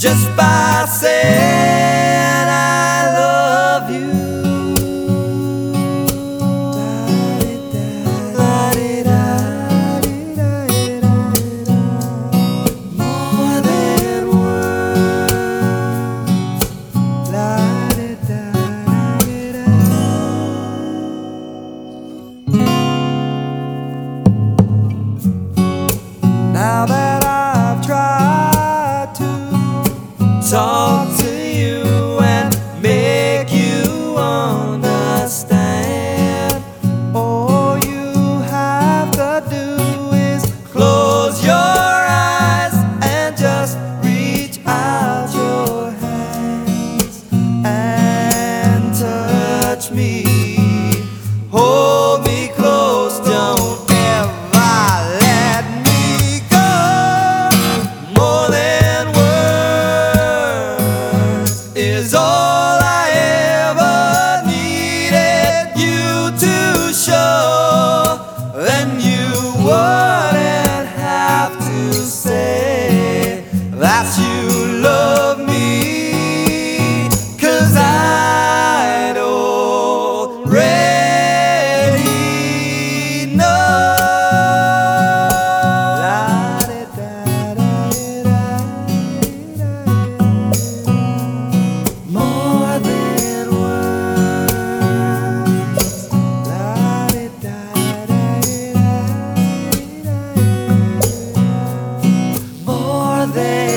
just by saying I love you. More than words. Now that I've tried to talk to you and make you understand, all you have to do is close your eyes and just reach out your hands and touch me. Hold me close, don't ever let me go. More than words is all I ever needed you to show. Then you wouldn't have to say that you love me, 'cause I'd already know. More than words. More than